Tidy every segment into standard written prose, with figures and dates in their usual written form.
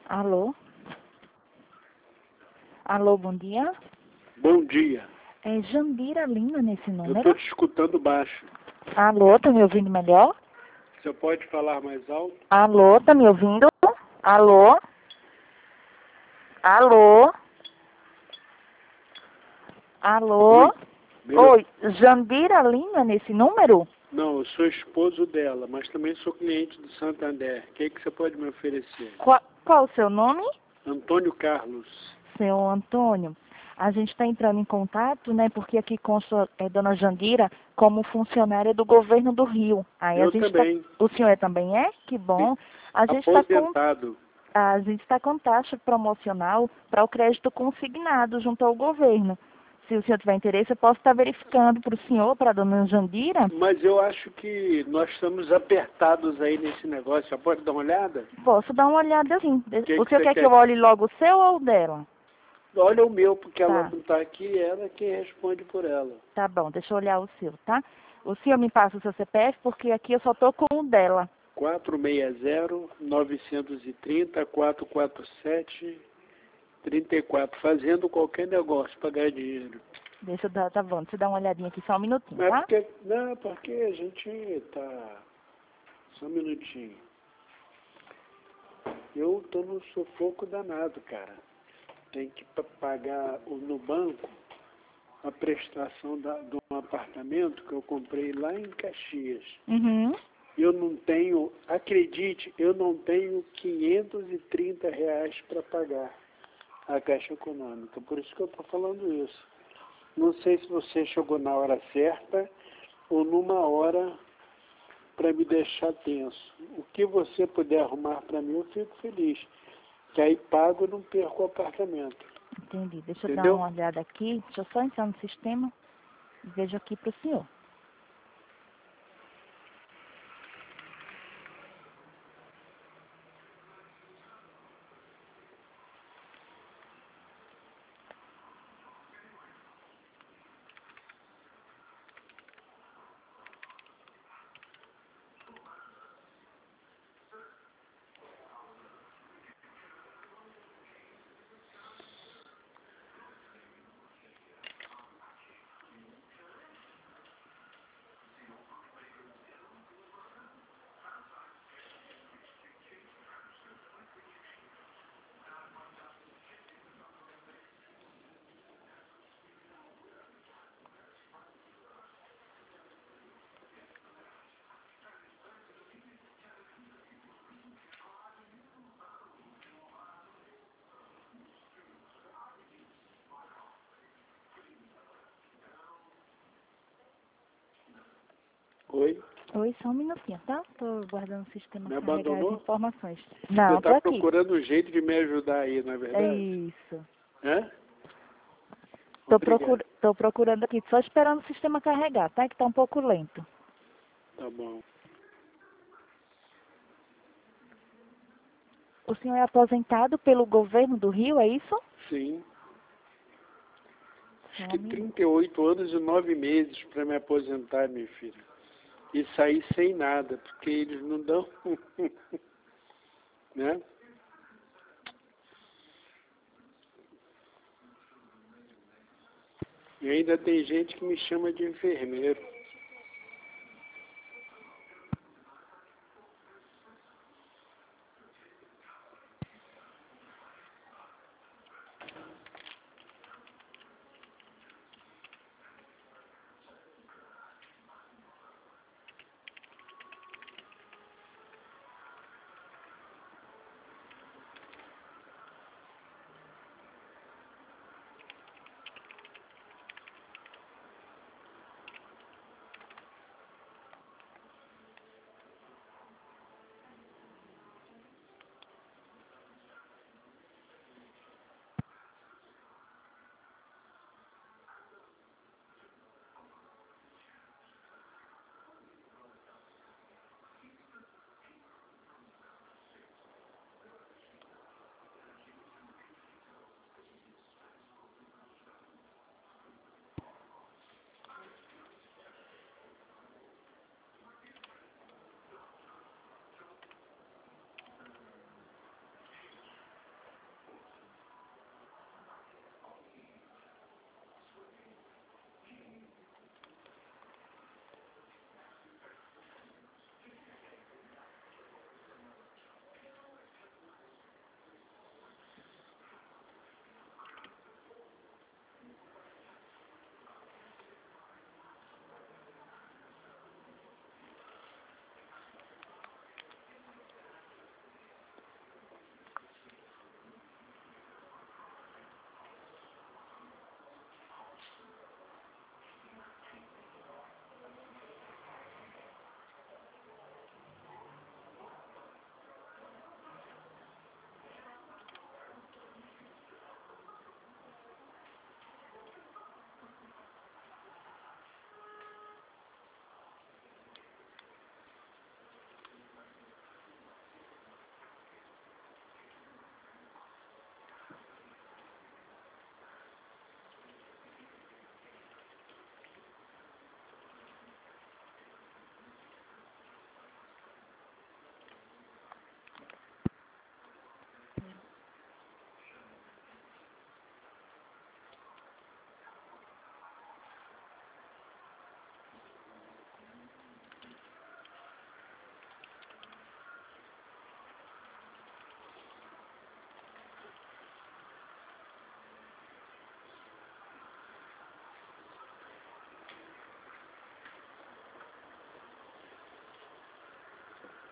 Alô? Alô, bom dia. Bom dia. É Jandira Lima nesse Eu número? estou te escutando baixo. Alô, tá me ouvindo melhor? Você pode falar mais alto? Alô, tá me ouvindo? Alô? Alô? Alô? Meu- Oi, Jandira Lima nesse número? Não, eu sou esposo dela, mas também sou cliente do Santander. O que você pode me oferecer? Qual o seu nome? Antônio Carlos. Seu Antônio. A gente está entrando em contato, né, porque aqui consta Dona Jandira como funcionária do governo do Rio. Aí a Eu gente também. o senhor também é? Que bom. A gente está Aposentado. com taxa promocional para o crédito consignado junto ao governo. Se o senhor tiver interesse, eu posso estar verificando para o senhor, para a dona Jandira. Mas eu acho que nós estamos apertados aí nesse negócio. Você pode dar uma olhada? Posso dar uma olhada sim. Que O senhor você quer que quer? eu olhe logo o seu ou o dela? Olha o meu, porque ela Tá, não está aqui, ela é quem responde por ela. tá bom, deixa eu olhar o seu, tá? O senhor me passa o seu CPF, porque aqui eu só tô com o dela. 460-930-447-34, fazendo qualquer negócio para ganhar dinheiro. Deixa eu dar, tá bom, deixa eu dar uma olhadinha aqui, só um minutinho, Não é tá? porque, não, porque a gente tá... Só um minutinho. Eu tô num sufoco danado, cara. Tem que pagar no banco a prestação de um apartamento que eu comprei lá em Caxias. Uhum. Eu não tenho, acredite, eu não tenho R$ 530 para pagar a Caixa Econômica. Por isso que eu estou falando isso. Não sei se você chegou na hora certa ou numa hora para me deixar tenso. O que você puder arrumar para mim, eu fico feliz. Que aí pago e não perco o apartamento. Entendi. Deixa eu dar Entendeu? uma olhada aqui. Deixa eu só entrar no sistema e vejo aqui para o senhor. Oi? Oi, só um minutinho, tá? Tô guardando o sistema Me carregar as abandonou? informações. Você Não, tô está aqui. procurando um jeito de me ajudar aí, não é É verdade? isso. Hã? Tô, Obrigado. tô procurando aqui, só esperando o sistema carregar, tá? Que tá um pouco lento. Tá bom. O senhor é aposentado pelo governo do Rio, é isso? Sim. Só Acho um que minuto. 38 anos e 9 meses para me aposentar, minha filha. E sair sem nada, porque eles não dão, né? E ainda tem gente que me chama de enfermeiro.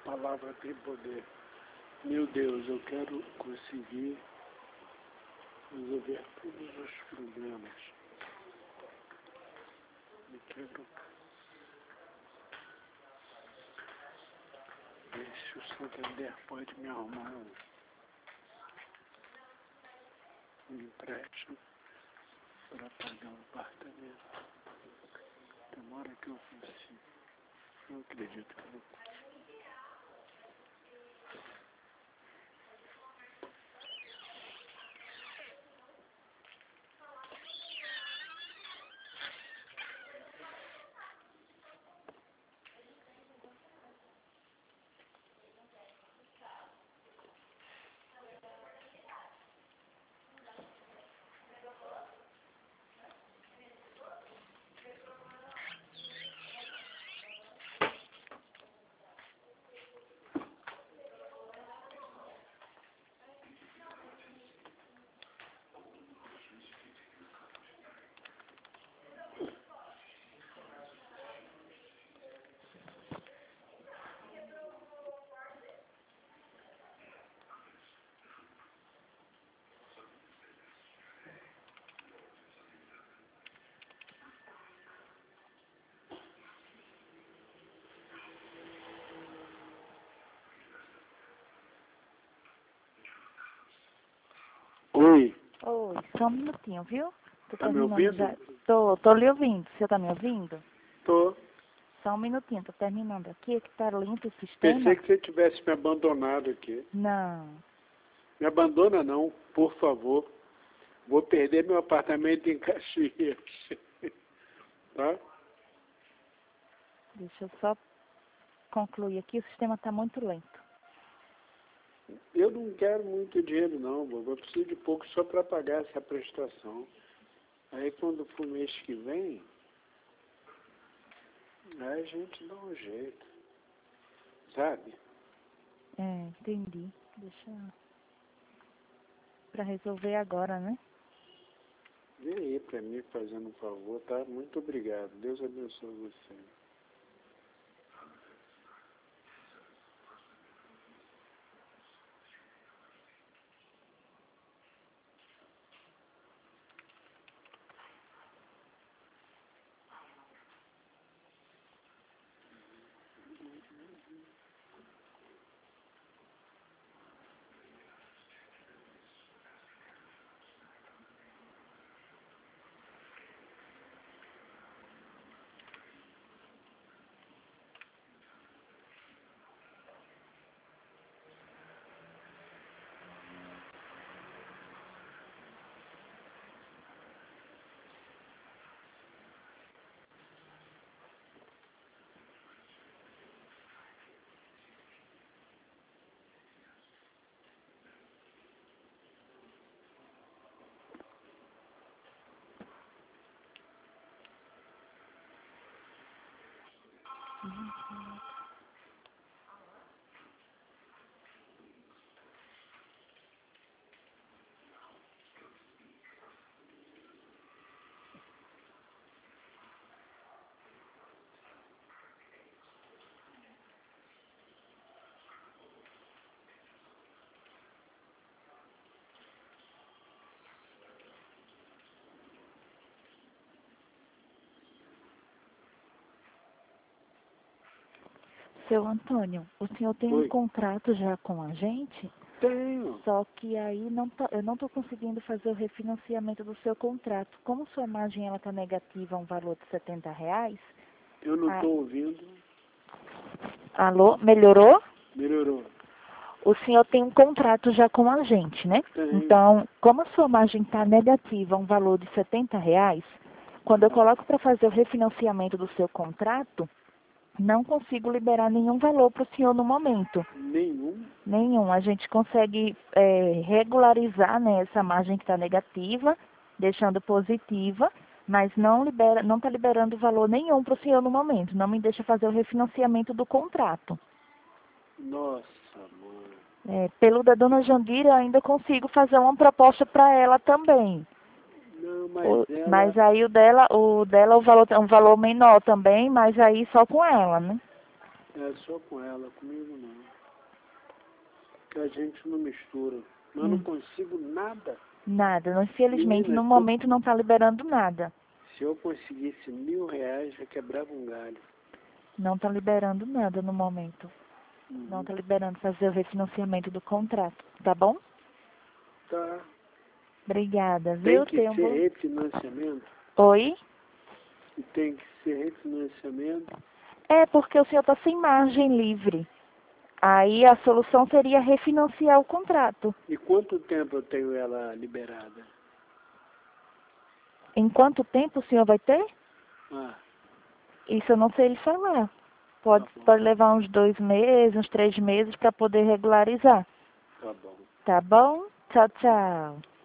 palavra tem poder. Meu Deus, eu quero conseguir resolver todos os problemas. Eu quero ver se o Santander pode me arrumar um empréstimo para pagar um apartamento. Tomara que eu consiga. Não acredito que eu não consigo. Oi. Oi, só um minutinho, viu? Tô Tá me terminando ouvindo? já. Tô lhe ouvindo. Você tá me ouvindo? Tô. Só um minutinho, tô terminando aqui, é que tá lento o sistema. Pensei que você tivesse me abandonado aqui. Não. Me abandona não, por favor. Vou perder meu apartamento em Caxias. Tá? Deixa eu só concluir aqui, o sistema tá muito lento. Eu não quero muito dinheiro não, bobo. Eu preciso de pouco só para pagar essa prestação. Aí quando for mês que vem, aí a gente dá um jeito. Sabe? É, entendi. Deixa pra resolver agora, né? Vem aí para mim fazendo um favor, tá? Muito obrigado. Deus abençoe você. Seu Antônio, o senhor tem um Oi. contrato já com a gente? Tenho. Só que aí eu não estou conseguindo fazer o refinanciamento do seu contrato. Como sua margem ela está negativa a um valor de R$ 70, Eu não ah, estou ouvindo. alô, melhorou? Melhorou. O senhor tem um contrato já com a gente, né? Tenho. Então, como a sua margem está negativa a um valor de R$ 70, quando eu coloco para fazer o refinanciamento do seu contrato, não consigo liberar nenhum valor para o senhor no momento. Nenhum. Nenhum. A gente consegue regularizar, né, essa margem que está negativa, deixando positiva, mas não está liberando valor nenhum para o senhor no momento. Não me deixa fazer o refinanciamento do contrato. Nossa, mãe. Pelo da dona Jandira, eu ainda consigo fazer uma proposta para ela também. Não, mas ela... Mas aí o dela o valor é um valor menor também, mas aí só com ela, né? É só com ela, comigo não. Que a gente não mistura. Mas Hum. não consigo nada. Nada. Infelizmente, Menina, no momento não está liberando nada. se eu conseguisse R$ 1.000, já quebrava um galho. Não está liberando nada no momento. Não está liberando fazer o refinanciamento do contrato. Tá bom? Tá. Obrigada, Tem viu? que ser refinanciamento? Oi? Tem que ser refinanciamento? É porque o senhor está sem margem livre. Aí a solução seria refinanciar o contrato. E quanto tempo eu tenho ela liberada? Em quanto tempo o senhor vai ter? Ah, Isso eu não sei lhe falar. tá bom. Pode levar uns 2 meses, uns 3 meses para poder regularizar. Tá bom. Tá bom? Tchau, tchau.